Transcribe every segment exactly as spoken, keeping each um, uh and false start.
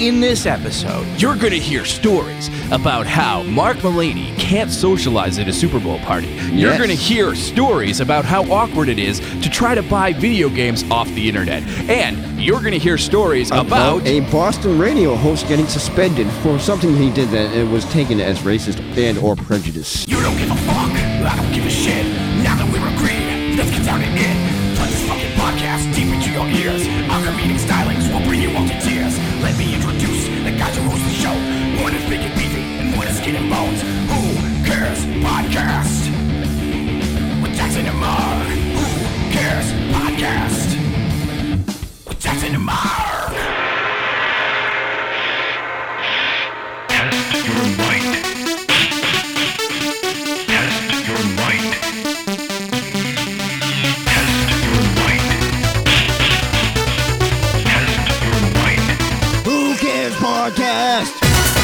In this episode, you're going to hear stories about how Mark Mulaney can't socialize at a Super Bowl party. You're Yes. going to hear stories about how awkward it is to try to buy video games off the internet. And you're going to hear stories about... a Boston radio host getting suspended for something he did that it was taken as racist and or prejudice. You don't give a fuck, I don't give a shit. Now that we're agreed, let's get down to it. Plug this fucking podcast deep into your ears. Our comedic stylings will bring you all to tears. Let me introduce the guys who host the show. One is big and beefy, and one is skin and bones. Who Cares Podcast with Jackson and Mark. Who Cares Podcast with Jackson and Mark. Test your mind. Test your mind. Test your mind. Test your mind. Who Cares Podcast?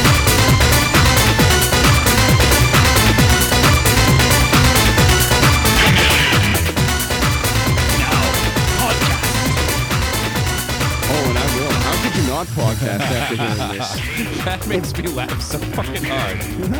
Oh, and I will. How could you not podcast after hearing this? That makes me laugh so fucking hard.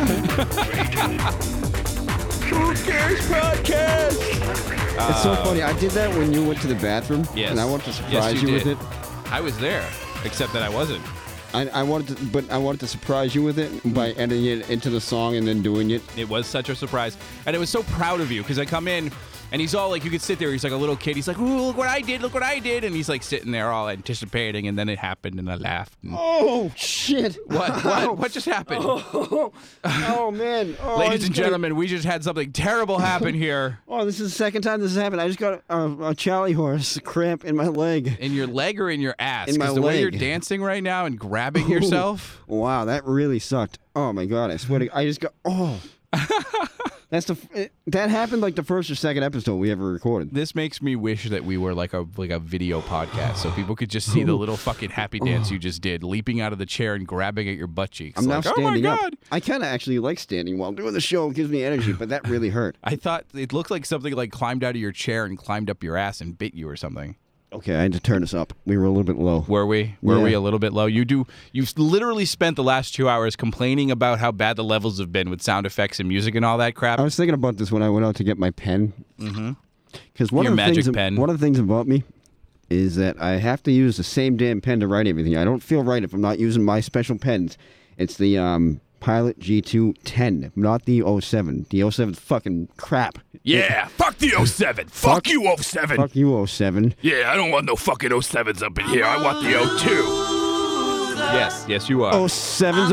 Who Cares Podcast? It's so funny. I did that when you went to the bathroom, Yes. and I wanted to Yes, surprise you you, did. with it. I was there, except that I wasn't. I, I wanted to, but I wanted to surprise you with it by editing it into the song and then doing it. It was such a surprise. And it was so proud of you because I come in and he's all like, you could sit there. He's like a little kid. He's like, ooh, look what I did. Look what I did. And he's like sitting there all anticipating. And then it happened and I laughed. And Oh shit! what? What? What just happened? Oh, oh man! Oh, I Ladies just and got a- gentlemen, we just had something terrible happen here. Oh, this is the second time this has happened. I just got a, a Charlie horse cramp in my leg. In your leg or in your ass? In my Because the way you're leg. dancing right now and grabbing yourself. Wow, that really sucked. Oh my god! I swear to I just got. Oh. That's the it, that happened like the first or second episode we ever recorded. This makes me wish that we were like a like a video podcast, so people could just see the little fucking happy dance you just did, leaping out of the chair and grabbing at your butt cheeks. I'm now like, standing oh my up. god! I kind of actually like standing while doing the show. It gives me energy, but that really hurt. I thought it looked like something like climbed out of your chair and climbed up your ass and bit you or something. Okay, I had to turn this up. We were a little bit low. Were we? Were Yeah. we a little bit low? You do. You've literally spent the last two hours complaining about how bad the levels have been with sound effects and music and all that crap. I was thinking about this when I went out to get my pen. Mm-hmm. Because one Your of the magic things, pen. one of the things about me is that I have to use the same damn pen to write everything. I don't feel right if I'm not using my special pens. It's the um, Pilot G two ten, not the oh seven. The oh seven's fucking crap. Yeah, fuck the oh seven. Fuck you, oh seven. Fuck you, oh seven. Yeah, I don't want no fucking oh sevens up in here. I want the oh two. Yes, yes, you are. oh seven's a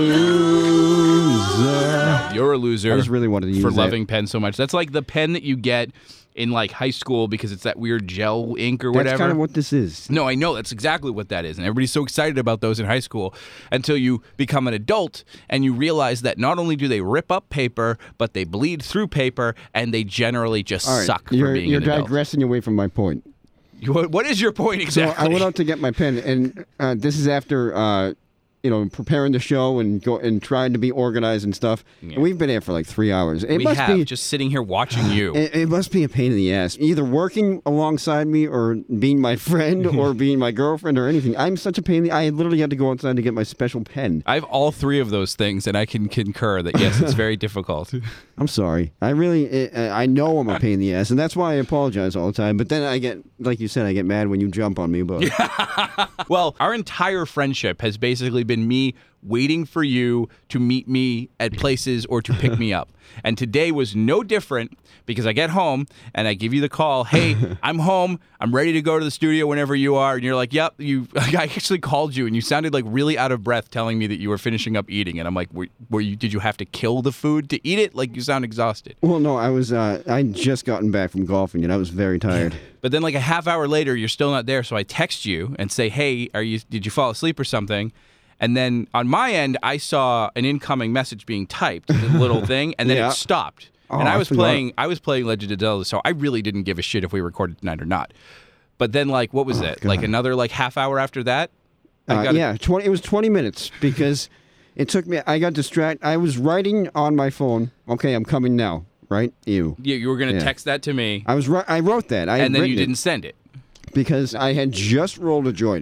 loser. You're a loser. I just really wanted to use for that. loving pen so much. That's like the pen that you get in like high school because it's that weird gel ink or That's whatever. kind of what this is. No, I know. That's exactly what that is. And everybody's so excited about those in high school until you become an adult and you realize that not only do they rip up paper, but they bleed through paper and they generally just All right, suck for you're, being you're an adult. digressing away from my point. You- What what is your point exactly? So I went out to get my pen, and uh, this is after uh, you know preparing the show and go and trying to be organized and stuff. Yeah. And we've been here for like three hours. It we must have be just sitting here watching you. it, it must be a pain in the ass, either working alongside me or being my friend or being my girlfriend or anything. I'm such a pain. In the, I literally had to go outside to get my special pen. I have all three of those things, and I can concur that yes, it's very difficult. I'm sorry. I really, I I know I'm a pain in the ass, and that's why I apologize all the time. But then I get, like you said, I get mad when you jump on me about it. Well, our entire friendship has basically been me waiting for you to meet me at places or to pick me up. And today was no different because I get home and I give you the call, hey, I'm home. I'm ready to go to the studio whenever you are. And you're like, yep. You. I actually called you and you sounded like really out of breath telling me that you were finishing up eating. And I'm like, were, were you? Did you have to kill the food to eat it? Like you sound exhausted. Well, no, I was, uh, I just gotten back from golfing, and I was very tired. But then like a half hour later, you're still not there. So I text you and say, hey, are you? Did you fall asleep or something? And then on my end, I saw an incoming message being typed, the little thing, and then Yeah. it stopped. Oh, and I I was forgot. playing, I was playing Legend of Zelda, so I really didn't give a shit if we recorded tonight or not. But then, like, what was it? Like God. another like half hour after that? I Uh, got yeah, twenty. It was twenty minutes because it took me. I got distracted. I was writing on my phone. Okay, I'm coming now. Right? You. You, you were gonna Yeah. text that to me, I was. ri- I wrote that. I had and then you written it didn't send it. because I had just rolled a joint.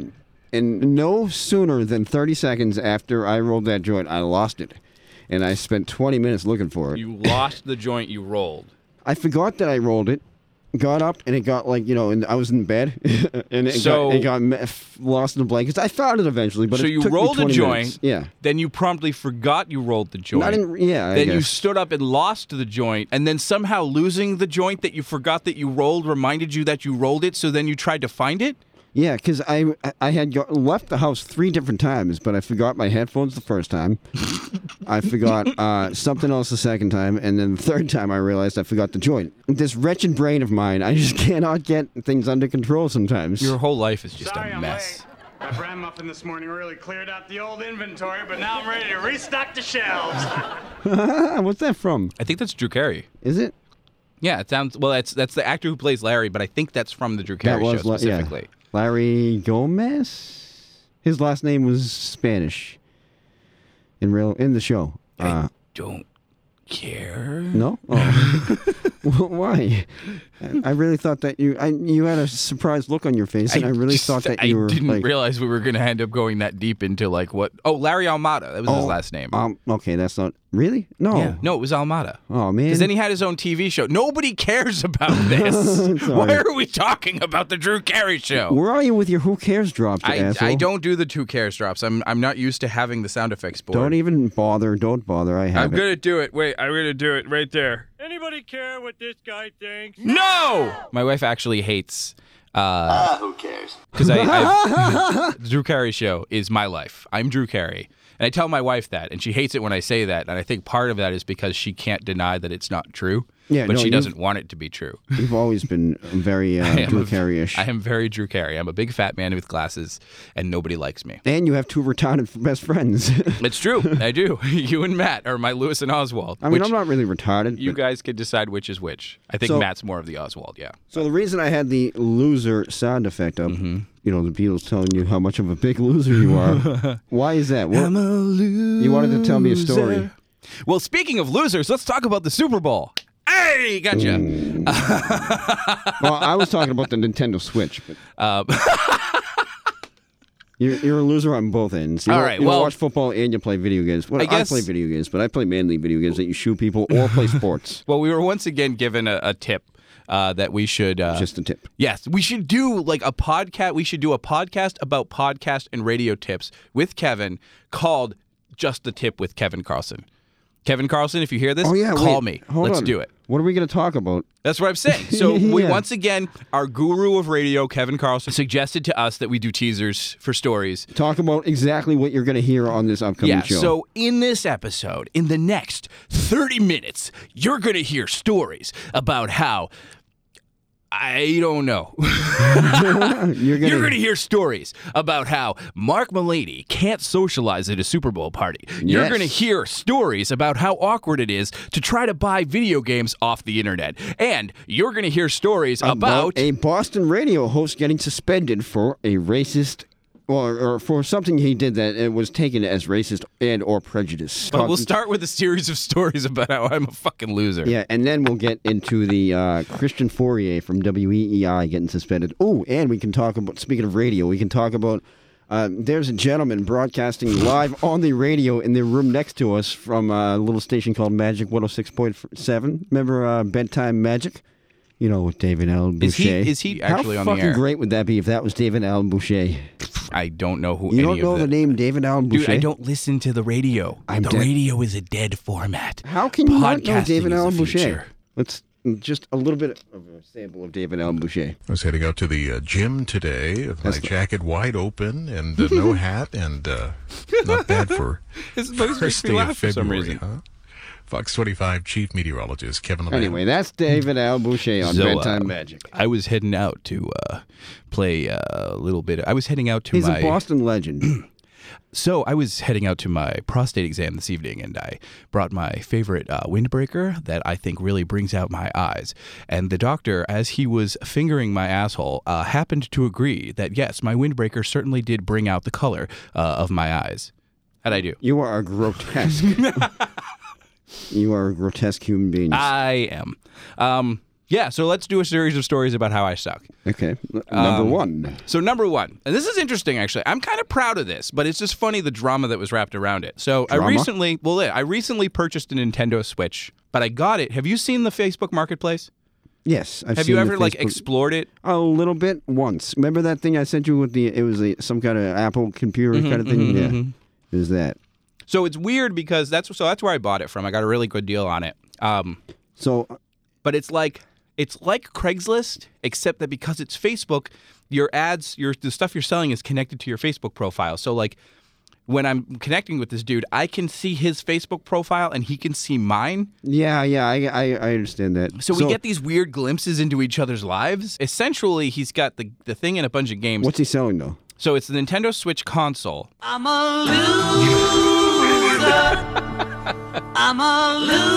And no sooner than thirty seconds after I rolled that joint, I lost it. And I spent twenty minutes looking for it. You lost the joint you rolled. I forgot that I rolled it. Got up and it got like, you know, and I was in bed and it So- got, it got me- f- lost in the blankets. I found it eventually, but So it you took me rolled a twenty joint. minutes. Yeah. Then you promptly forgot you rolled the joint. I didn't, yeah, I then you guess. stood up and lost the joint, and then somehow losing the joint that you forgot that you rolled reminded you that you rolled it, so then you tried to find it? Yeah, because I I had go- left the house three different times, but I forgot my headphones the first time. I forgot uh, something else the second time, and then the third time I realized I forgot the joint. This wretched brain of mine, I just cannot get things under control sometimes. Your whole life is just Sorry a I'm mess. late. My bran muffin this morning really cleared out the old inventory, but now I'm ready to restock the shelves. What's that from? I think that's Drew Carey. Is it? Yeah, it sounds well. That's that's the actor who plays Larry, but I think that's from the Drew Carey show La- yeah. specifically. Larry Gomez. His last name was Spanish. In real in the show. I Uh, don't care. no. Oh. Why? I really thought that you. I, you had a surprised look on your face, and I, really just- thought that you I were didn't like. realize we were going to end up going that deep into like what? Oh, Larry Almada. That was his Oh, last name. Um. Okay, that's not really. No. Yeah. No, it was Almada. Oh man. Because then he had his own T V show. Nobody cares about this. Sorry. Why are we talking about the Drew Carey show? Where are you with your Who Cares drops, you I, asshole? I don't do the two cares drops. I'm I'm not used to having the sound effects board. Don't even bother. Don't bother. I have I'm it. gonna do it. Wait, I'm gonna do it right there. Anybody care what this guy thinks? No! My wife actually hates. Uh, Ah, who cares? Because I, I the Drew Carey show is my life. I'm Drew Carey. And I tell my wife that, and she hates it when I say that. And I think part of that is because she can't deny that it's not true. Yeah, but no, she you've- doesn't want it to be true. You've always been very I uh, am Drew a- Carey-ish. I am very Drew Carey. I'm a big fat man with glasses, and nobody likes me. And you have two retarded best friends. It's true. I do. You and Matt are my Lewis and Oswald. I mean, which I'm not really retarded. You but- guys could decide which is which. I think So- Matt's more of the Oswald, yeah. So the reason I had the loser sound effect up, Mm-hmm. you know, the Beatles telling you how much of a big loser you are. Why is that? What, a loser. you wanted to tell me a story. Well, speaking of losers, let's talk about the Super Bowl. Hey, gotcha. Well, I was talking about the Nintendo Switch, but Uh, you're, you're a loser on both ends. You All don't- right, you don't well- watch football and you play video games. Well, I I, guess- play video games, but I play mainly video games that you shoot people or play sports. well, we were once again given a, a tip uh, that we should. Uh, Just a tip. Yes, we should do like a podcast. We should do a podcast about podcast and radio tips with Kevin called Just the Tip with Kevin Carlson. Kevin Carlson, if you hear this, Oh yeah, call wait, me. Hold Let's on. do it. What are we going to talk about? That's what I'm saying. So we Yeah. once again, our guru of radio, Kevin Carlson, suggested to us that we do teasers for stories. Talk about exactly what you're going to hear on this upcoming Yeah, show. so in this episode, in the next thirty minutes, you're going to hear stories about how, I don't know. you're going You're going to hear stories about how Mark Mullaney can't socialize at a Super Bowl party. You're Yes. going to hear stories about how awkward it is to try to buy video games off the internet. And you're going to hear stories about... a Boston radio host getting suspended for a racist, or, or for something he did that it was taken as racist and or prejudice. But we'll Talking- start with a series of stories about how I'm a fucking loser. Yeah, and then we'll get into the uh, Christian Fourier from W E E I getting suspended. Oh, and we can talk about, speaking of radio, we can talk about, uh, there's a gentleman broadcasting live on the radio in the room next to us from a little station called Magic one oh six point seven. Remember uh, Bedtime Magic? You know, with David Allen Boucher. Is he, is he actually How on the fucking air? great would that be if that was David Allen Boucher? I don't know who You any don't know of the name David Allen Boucher? Dude, I don't listen to the radio. I'm the dead. radio is a dead format. How can you not know Podcasting David is the Allen Boucher? future. Let's just a little bit of a sample of David Allen Boucher. I was heading out to the uh, gym today with my That's the- jacket wide open and uh, no hat, and uh, not bad for His voice makes first me day laugh of for some February, reason. huh? Fox twenty-five chief meteorologist Kevin LeBan. Anyway, that's David Allen Boucher on So, Bedtime uh, Magic. I was heading out to uh, play uh, a little bit. I was heading out to He's my. a Boston legend. So I was heading out to my prostate exam this evening, and I brought my favorite uh, windbreaker that I think really brings out my eyes. And the doctor, as he was fingering my asshole, uh, happened to agree that yes, my windbreaker certainly did bring out the color uh, of my eyes. How'd I do? You are a grotesque. You are a grotesque human being. I am. Um, Yeah, so let's do a series of stories about how I suck. Okay. N- Number Um, one. So number one, and this is interesting actually. I'm kind of proud of this, but it's just funny the drama that was wrapped around it. So I Drama? recently, well, yeah, I recently purchased a Nintendo Switch, but I got it. Have you seen the Facebook Marketplace? Yes. I've Have seen you the ever like Facebook- explored it? A little bit once. Remember that thing I sent you with the? It was a, some kind of Apple computer Mm-hmm, kind of thing. Yeah, it was that. So it's weird because that's so that's where I bought it from. I got a really good deal on it. Um, So but it's like it's like Craigslist, except that because it's Facebook, your ads, your the stuff you're selling is connected to your Facebook profile. So like when I'm connecting with this dude, I can see his Facebook profile and he can see mine. yeah, yeah, I, I, I understand that. So we get these weird glimpses into each other's lives. Essentially, he's got the the thing in a bunch of games. What's he selling though? So it's the Nintendo Switch console. I'm a loser. I'm a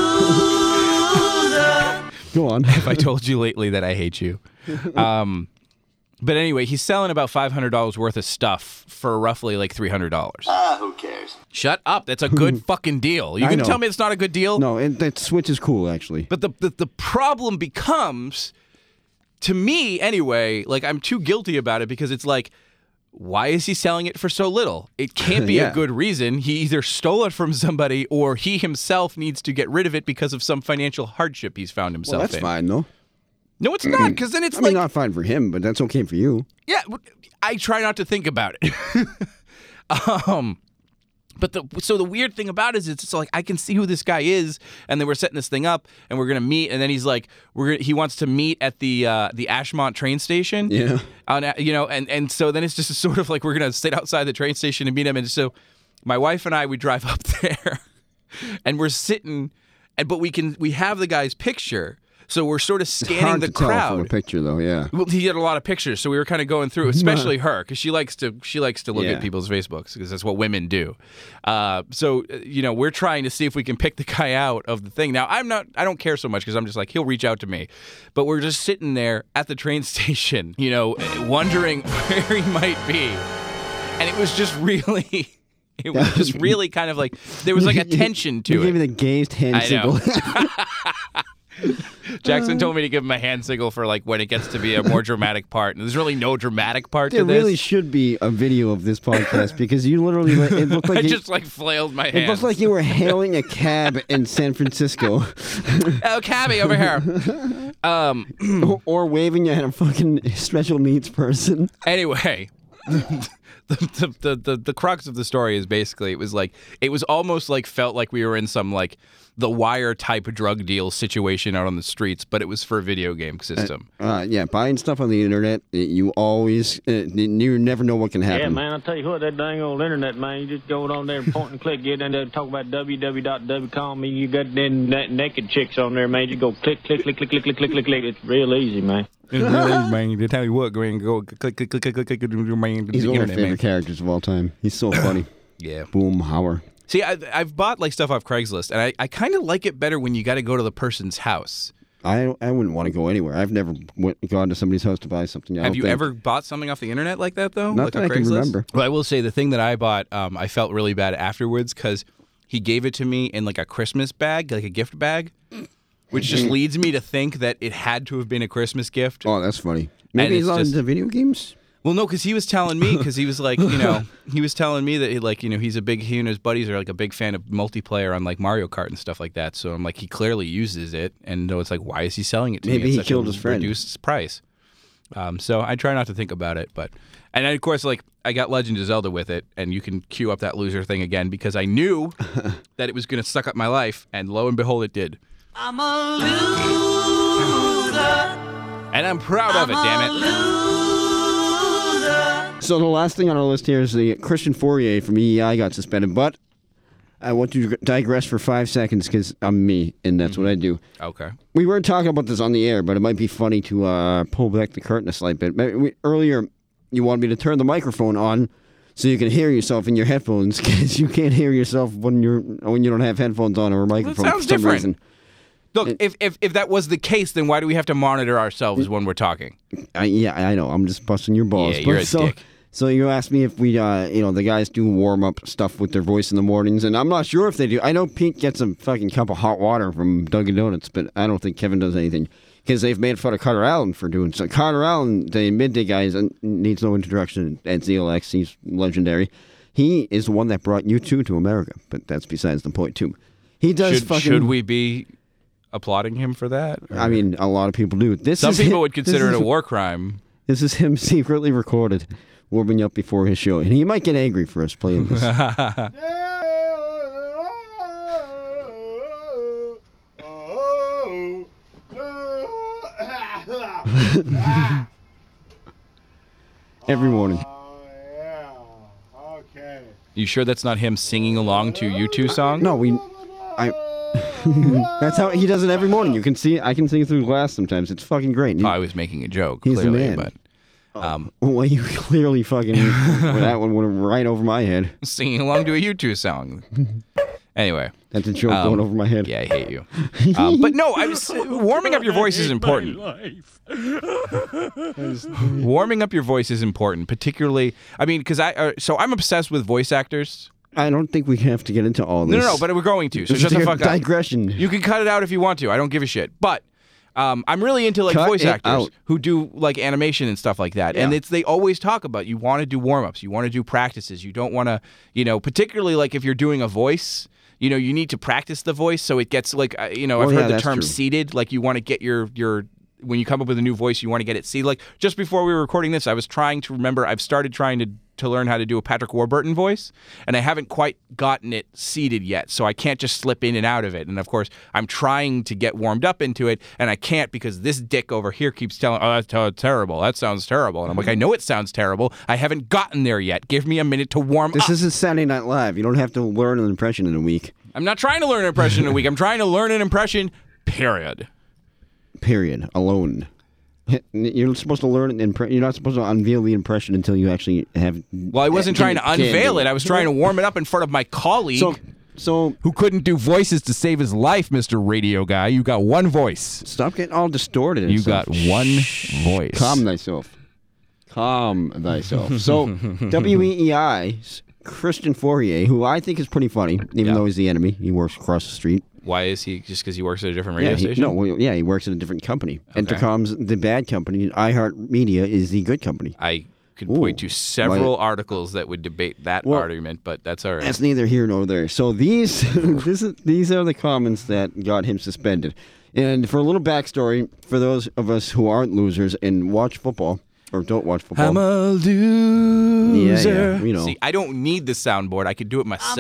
loser. Go on. If I told you lately that I hate you. Um, but anyway, he's selling about five hundred dollars worth of stuff for roughly like three hundred dollars. Ah, who cares? Shut up. That's a good fucking deal. You I gonna know. tell me it's not a good deal? No, and that Switch is cool actually. But the, the the problem becomes, to me anyway, like I'm too guilty about it because it's like, why is he selling it for so little? It can't be Yeah. a good reason. He either stole it from somebody or he himself needs to get rid of it because of some financial hardship he's found himself Well, that's in. fine though. No, it's not, because then it's I like, mean, not fine for him, but that's okay for you. yeah, I try not to think about it. um, but the so the weird thing about it is it's like I can see who this guy is, and then we're setting this thing up, and we're gonna meet, and then he's like, we're gonna, he wants to meet at the uh, the Ashmont train station. Yeah. On, you know, and and so then it's just sort of like we're gonna sit outside the train station and meet him, and so my wife and I we drive up there, and we're sitting, and but we can we have the guy's picture. So we're sort of scanning Hard the to tell crowd. from a picture though. Yeah. Well, he had a lot of pictures, so we were kind of going through, especially her, because she likes to she likes to look Yeah. at people's Facebooks because that's what women do. Uh, so uh, you know, we're trying to see if we can pick the guy out of the thing. Now, I'm not, I don't care so much because I'm just like he'll reach out to me, but we're just sitting there at the train station, you know, wondering where he might be, and it was just really. It was just really kind of like there was like a tension to you it. gave me the gazed hand I know. signal. Jackson told me to give him a hand signal for like when it gets to be a more dramatic part. And there's really no dramatic part There to this. really should be a video of this podcast because you literally it looked I like you, just like flailed my it hands. looked like you were hailing a cab in San Francisco, Oh, cabby over here. Um. or, or waving at a fucking special needs person. Anyway. The, the, the, the, the crux of the story is basically it was like it was almost like felt like we were in some like the Wire type drug deal situation out on the streets, but it was for a video game system. Uh, yeah, buying stuff on the internet, you always uh, you never know what can happen. Yeah, man, I'll tell you what, that dang old internet, man, you just go on there and point and click, get in there and talk about w w w dot w com, you got them na- naked chicks on there, man, you go click, click, click, click, click, click, click, click, click, it's real easy, man. It's really, man, to tell you what, go ahead and go click, click, click, click, click, click, man. He's the one of internet, my favorite man. characters of all time. He's so funny. Yeah. Boom, Hauer. See, I've, I've bought like stuff off Craigslist, and I, I kind of like it better when you got to go to the person's house. I I wouldn't want to go anywhere. I've never went gone to somebody's house to buy something. I Have don't you think. ever bought something off the internet like that, though? Not like that on I can Craigslist? remember. Well, I will say the thing that I bought, um, I felt really bad afterwards because he gave it to me in like a Christmas bag, like a gift bag, which just leads me to think that it had to have been a Christmas gift. Oh, that's funny. Maybe it's he's on just- the video games. Well, no, because he was telling me, because he was like, you know, he was telling me that he, like, you know, he's a big, he and his buddies are like a big fan of multiplayer on like Mario Kart and stuff like that. So I'm like, he clearly uses it, and so it's like, why is he selling it to Maybe me at he such killed a his friend. reduced price? Um, so I try not to think about it, but and then, of course, like I got Legend of Zelda with it, and you can cue up that loser thing again because I knew that it was going to suck up my life, and lo and behold, it did. I'm a loser. And I'm proud of it, damn it. So the last thing on our list here is the Christian Fourier from E E I got suspended, but I want to digress for five seconds because I'm me, and that's what I do. Okay. We weren't talking about this on the air, but it might be funny to uh, pull back the curtain a slight bit. Maybe we- Earlier, you wanted me to turn the microphone on so you can hear yourself in your headphones because you can't hear yourself when you're when you don't have headphones on or a microphone sounds for some different. reason. Look, if, if if that was the case, then why do we have to monitor ourselves when we're talking? I, yeah, I know. I'm just busting your balls. Yeah, you're But a so, dick. So you asked me if we, uh, you know, the guys do warm up stuff with their voice in the mornings, and I'm not sure if they do. I know Pete gets a fucking cup of hot water from Dunkin' Donuts, but I don't think Kevin does anything. because they've made fun of Carter Allen for doing so. Carter Allen, the midday guy, is, needs no introduction at Z L X. He's legendary. He is the one that brought U two to America, but that's besides the point, too. He does should, fucking... should we be applauding him for that? Or? I mean, a lot of people do. This Some is people him, would consider it is, a war crime. This is him secretly recorded, warming up before his show. And he might get angry for us playing this. Every morning. You sure that's not him singing along to U two song? No, we... I... That's how he does it every morning. You can see I can see it through glass sometimes. It's fucking great. He, Oh, I was making a joke, He's the clearly, man. but um, well, you clearly fucking... well, that one went right over my head. singing along to a U two song. Anyway. That's a joke Um, going over my head. Yeah, I hate you. Um, but no, I was warming up your voice is important. Warming up your voice is important, particularly. I mean, because I uh, so I'm obsessed with voice actors. I don't think we have to get into all this. No, no, no, but we're going to. So It's shut just the like a fuck up. digression. You can cut it out if you want to. I don't give a shit. But um, I'm really into like Cut voice it actors out. who do like animation and stuff like that. And Yeah. it's they always talk about you want to do warm ups, you want to do practices, you don't want to, you know, particularly like if you're doing a voice. You know, you need to practice the voice so it gets like, uh, you know, I've Oh, heard yeah, the that's term true. seated. Like you want to get your, your, when you come up with a new voice, you want to get it seated. Like just before we were recording this, I was trying to remember, I've started trying to, to learn how to do a Patrick Warburton voice, and I haven't quite gotten it seated yet. So I can't just slip in and out of it. And of course, I'm trying to get warmed up into it, and I can't because this dick over here keeps telling, oh, that's uh, terrible. That sounds terrible. And I'm like, I know it sounds terrible. I haven't gotten there yet. Give me a minute to warm This up. isn't Saturday Night Live. You don't have to learn an impression in a week. I'm not trying to learn an impression in a week. I'm trying to learn an impression, period. Period. Alone. You're supposed to learn an impre- You're not supposed to unveil the impression until you actually have. Well, I wasn't trying to Can't do unveil it. I was trying to warm it up in front of my colleague. So, so Who couldn't do voices to save his life, Mister Radio Guy? You got one voice. stop getting all distorted. and You stuff. got one voice. Calm thyself. Calm thyself. So, W E E I's Christian Fourier, who I think is pretty funny, even Yeah. though he's the enemy. He works across the street. Why is he just because he works at a different radio Yeah, he, station? no, well, yeah, he works at a different company. Okay. Intercom's the bad company. iHeartMedia is the good company. I could Ooh, point to several like- articles that would debate that Well, argument, but that's all right. That's neither here nor there. So these this is, these are the comments that got him suspended. And for a little backstory, for those of us who aren't losers and watch football or don't watch football, I'm a loser. yeah, yeah, you know, See, I don't need the soundboard. I could do it myself.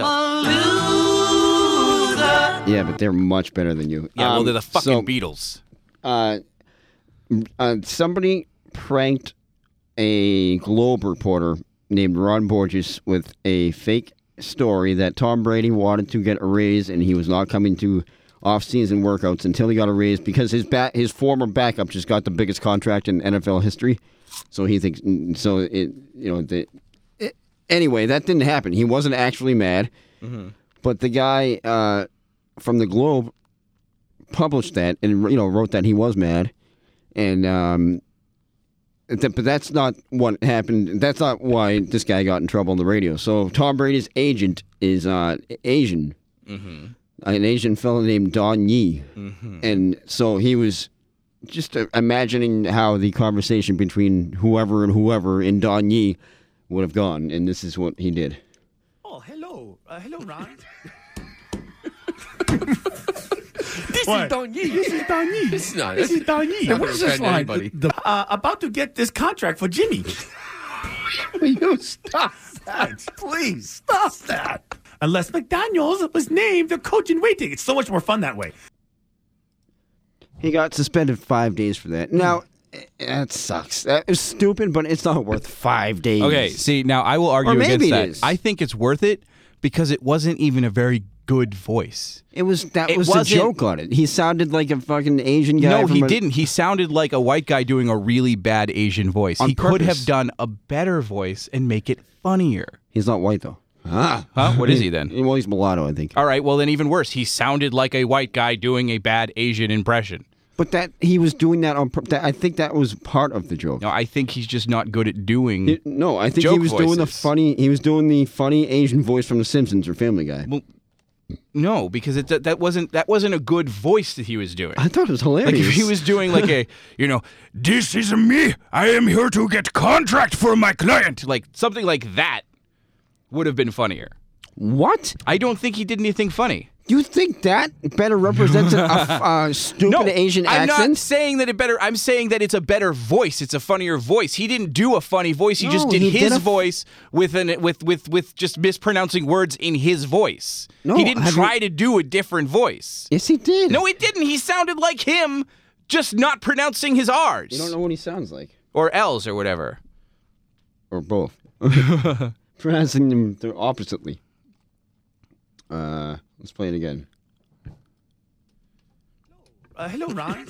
yeah, but they're much better than you. Yeah, well, Um, they're the fucking so, Beatles. uh, uh, somebody pranked a Globe reporter named Ron Borges with a fake story that Tom Brady wanted to get a raise and he was not coming to off-season workouts until he got a raise because his ba- his former backup just got the biggest contract in N F L history. So he thinks so. It you know the it, anyway that didn't happen. He wasn't actually mad, Mm-hmm. but the guy uh, from the Globe published that and you know wrote that he was mad, and um, th- but that's not what happened. That's not why this guy got in trouble on the radio. So Tom Brady's agent is uh, Asian, Mm-hmm. an Asian fellow named Don Yee, Mm-hmm. and so he was just uh, imagining how the conversation between whoever and whoever in Don Yee would have gone, and this is what he did. Oh, hello. Uh, hello, Ron. This What? is Don Yee. This is Don Yee. This is not. This is Don Yee. Not What is this gonna offend line? anybody. The- uh, about to get this contract for Jimmy. You stop that. Please, stop that. Unless McDaniels was named the coach in waiting. It's so much more fun that way. He got suspended five days for that. Now, eh, that sucks. That is stupid, but it's not worth five days. Okay, see, now I will argue Or maybe against it that. is. I think it's worth it because it wasn't even a very good voice. It was that It was the wasn't- joke on it. He sounded like a fucking Asian guy. No, from he a- didn't. He sounded like a white guy doing a really bad Asian voice. On he could purpose. have done a better voice and make it funnier. He's not white though. Ah, Huh? What is he then? Well, he's mulatto, I think. All right, well then even worse. He sounded like a white guy doing a bad Asian impression. But that he was doing that on. pur- That, I think that was part of the joke. No, I think he's just not good at doing. It- no, I think joke he was doing the voices. funny. He was doing the funny Asian voice from The Simpsons or Family Guy. Well, No, because it that wasn't that wasn't a good voice that he was doing. I thought it was hilarious. Like if he was doing like a, you know, this is me. I am here to get contract for my client. Like something like that would have been funnier. What? I don't think he did anything funny. You think that better represents a, a, a stupid no, Asian I'm accent? not saying that it better. I'm saying that it's a better voice. It's a funnier voice. He didn't do a funny voice. He No, just did he his did a f- voice with an with with with just mispronouncing words in his voice. No, he didn't have try you- to do a different voice. Yes, he did. No, he didn't. He sounded like him, just not pronouncing his R's. You don't know what he sounds like. Or L's or whatever. Or both. Pronouncing them they're oppositely. Uh, let's play it again. Uh, hello, Ron.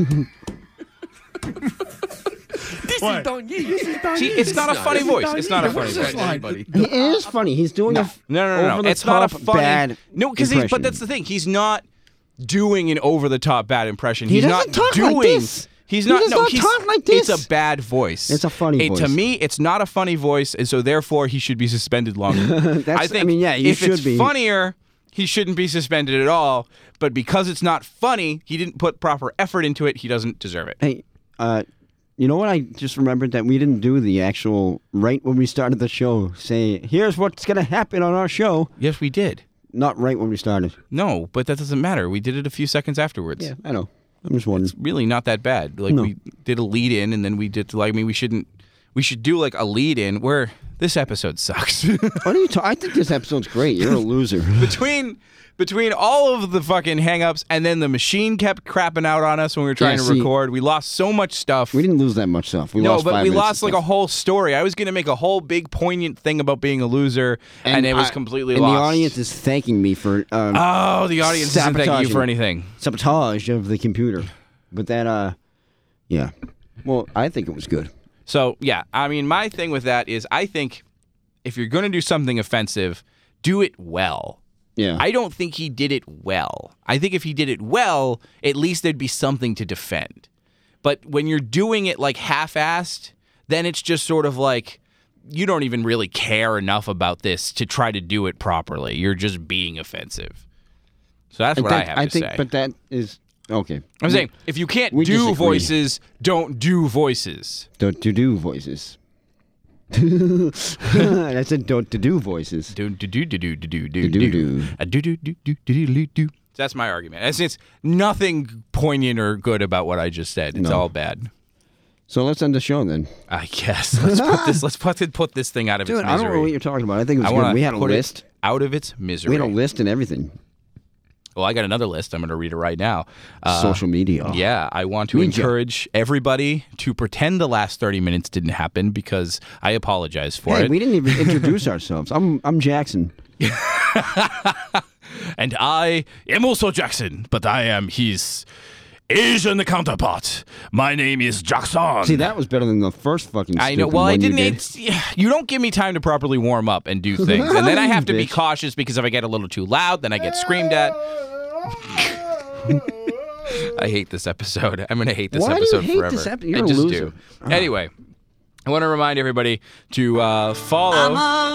This What? is Don Yee. This is Don See, Yee. it's not a This is funny Don voice. Yee. It's not a What funny is this voice. like? Anybody. He is funny. He's doing a f- No, no, no, no. over the It's not a top funny. bad No, because but impression. that's the thing. He's not doing an over the top bad impression. He He's doesn't not talk doing. like this. He's He not. does no, not he's, talk like this. It's a bad voice. It's a funny It- voice. To me, it's not a funny voice, and so therefore he should be suspended longer. That's- I think. I mean, yeah, you if should it's be. funnier, he shouldn't be suspended at all. But because it's not funny, he didn't put proper effort into it. He doesn't deserve it. Hey, uh, you know what? I just remembered that we didn't do the actual right when we started the show. Say, here's what's gonna happen on our show. Yes, we did. Not right when we started. No, but that doesn't matter. We did it a few seconds afterwards. Yeah, I know. I'm just wondering. It's really not that bad. Like No. we did a lead in, and then we did like I mean we shouldn't we should do like a lead in where this episode sucks. What are you ta- I think this episode's great. You're a loser. between between all of the fucking hangups and then the machine kept crapping out on us when we were trying Yeah, to see- record. We lost so much stuff. We didn't lose that much stuff. We no, lost but five we minutes lost of like a stuff. whole story. I was gonna make a whole big poignant thing about being a loser, and, it was I- completely and lost. the audience is thanking me for um, Oh, the audience isn't thanking you sabotaging- for anything. sabotage of the computer. But that, uh, yeah. Well, I think it was good. So, yeah, I mean, my thing with that is I think if you're going to do something offensive, do it well. Yeah. I don't think he did it well. I think if he did it well, at least there'd be something to defend. But when you're doing it like half-assed, then it's just sort of like you don't even really care enough about this to try to do it properly. You're just being offensive. So that's And what that- I have I to think, say. But that is okay. I'm saying if you can't we do disagree. voices, don't do voices. Don't to do voices. I said don't to do voices. Do do do do do do do Do, do do. A do do do do do do do. That's my argument. It's, it's nothing poignant or good about what I just said. It's No. all bad. So let's end the show then. I guess let's put this. Let's put it, put this thing out of Dude, its I misery. don't know what you're talking about. I think it was I good. wanna We had a put it list. out of its misery. We had a list and everything. Well, I got another list. I'm going to read it right now. Uh, Social media. Yeah, I want to Media. encourage everybody to pretend the last thirty minutes didn't happen because I apologize for Hey, it. we didn't even introduce ourselves. I'm I'm Jackson. And I am also Jackson, but I am his Asian counterpart. My name is Jackson. See, that was better than the first fucking. I know. stupid Well, I one you didn't. did. It's, you don't give me time to properly warm up and do things, and then I have to be Bitch. cautious because if I get a little too loud, then I get screamed at. I hate this episode. I'm gonna hate this Why do you episode hate forever. this epi- you're I a just loser. do. Anyway, I want to remind everybody to uh, follow.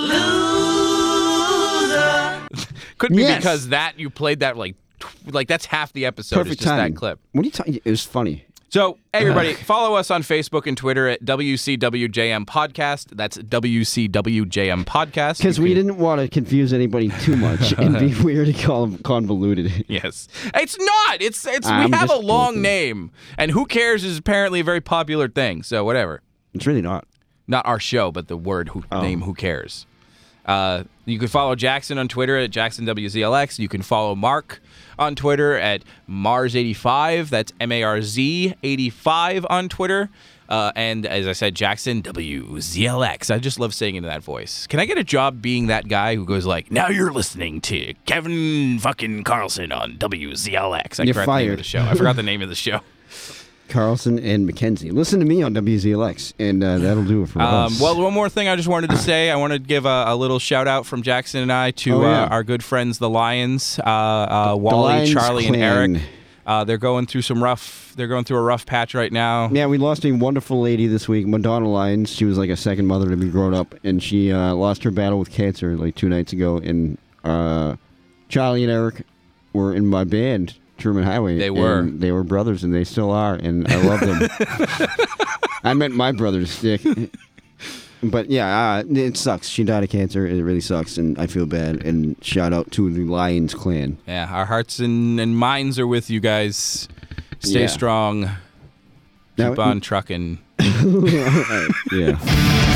Could be Yes. because that you played that like, tw- like that's half the episode. Perfect is just timing. that clip. What are you talking? It was funny. So, everybody, follow us on Facebook and Twitter at W C W J M Podcast. That's W C W J M Podcast. Because You we can- didn't want to confuse anybody too much and be weird and call them convoluted. Yes. It's not. It's it's. I'm we have a just long joking. name, and who cares is apparently a very popular thing. So whatever. It's really not. Not our show, but the word who, Oh. name. Who cares? Uh, you can follow Jackson on Twitter at Jackson W Z L X. You can follow Mark on Twitter at Mars eighty-five. That's M A R Z eighty-five on Twitter. Uh, and as I said, Jackson W Z L X. I just love saying it in that voice. Can I get a job being that guy who goes like, now you're listening to Kevin fucking Carlson on W Z L X. I You're forgot the name of fired. the show. I forgot the name of the show. Carlson and Mackenzie. Listen to me on W Z L X, and uh, that'll do it for Um, us. well, one more thing I just wanted to say. I wanted to give a, a little shout out from Jackson and I to Oh, yeah. uh, our good friends, the Lions, uh, uh, Wally, Lions Charlie, and clan. Eric. Uh, they're going through some rough. They're going through a rough patch right now. Yeah, we lost a wonderful lady this week, Madonna Lyons. She was like a second mother to be grown up, and she uh, lost her battle with cancer like two nights ago. And uh, Charlie and Eric were in my band, Truman Highway. They were. And they were brothers, and they still are, and I love them. I meant my brother's dick. But yeah, uh, it sucks. She died of cancer. It really sucks, and I feel bad. And shout out to the Lions clan. Yeah, our hearts and, and minds are with you guys. Stay Yeah. strong. Now- Keep on trucking. Yeah.